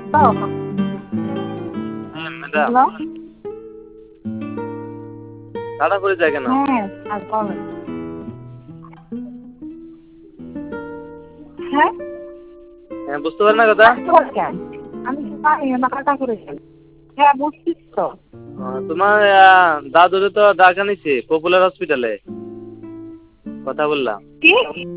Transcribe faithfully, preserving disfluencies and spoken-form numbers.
হুম madam hello. তাড়া করে যায় কেন? হ্যাঁ আর বলেন। হ্যাঁ হ্যাঁ বুঝতে পারেন না কথা? আসতে পারে কেন? আমি তো জানি না কাটা করে যাই। হ্যাঁ বুঝছিস তো। আহ, তোমার আহ, দাদুরে তো ডাকা নিছি পপুলার হসপিটালে কথা বললাম। কি?